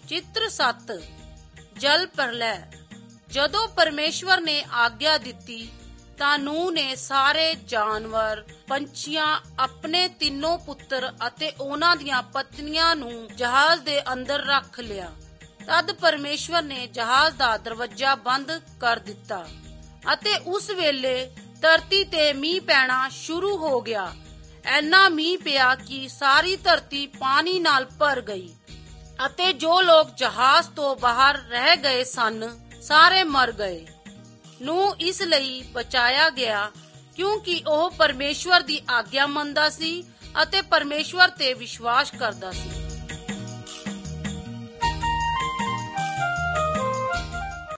ਚਿੱਤਰ 7 ਜਲ ਪ੍ਰਲੈ। ਜਦੋਂ ਪਰਮੇਸ਼ਵਰ ਨੇ ਆਗਿਆ ਦਿੱਤੀ ਤਾਂ ਨੂਹ ਨੇ ਸਾਰੇ ਜਾਨਵਰ, ਪੰਛੀਆਂ, ਆਪਣੇ ਤਿੰਨੋਂ ਪੁੱਤਰ ਅਤੇ ਉਹਨਾਂ ਦੀਆਂ ਪਤਨੀਆਂ ਨੂੰ ਜਹਾਜ਼ ਦੇ ਅੰਦਰ ਰੱਖ ਲਿਆ। ਤਦ ਪਰਮੇਸ਼ਵਰ ਨੇ ਜਹਾਜ਼ ਦਾ ਦਰਵਾਜ਼ਾ ਬੰਦ ਕਰ ਦਿੱਤਾ ਅਤੇ ਉਸ ਵੇਲੇ ਧਰਤੀ ਤੇ ਮੀਂਹ ਪੈਣਾ ਸ਼ੁਰੂ ਹੋ ਗਿਆ। ਐਨਾ ਮੀਂਹ ਪਿਆ ਕਿ ਸਾਰੀ ਧਰਤੀ ਪਾਣੀ ਨਾਲ ਭਰ ਗਈ ਅਤੇ ਜੋ ਲੋਕ ਜਹਾਜ਼ ਤੋਂ ਬਾਹਰ ਰਹਿ ਗਏ ਸਨ ਸਾਰੇ ਮਰ ਗਏ। ਨੂਹ ਇਸ ਲਈ ਬਚਾਇਆ ਗਿਆ ਕਿਉਂਕਿ ਉਹ ਪਰਮੇਸ਼ਵਰ ਦੀ ਆਗਿਆ ਮੰਨਦਾ ਸੀ ਅਤੇ ਪਰਮੇਸ਼ਵਰ ਤੇ ਵਿਸ਼ਵਾਸ ਕਰਦਾ ਸੀ।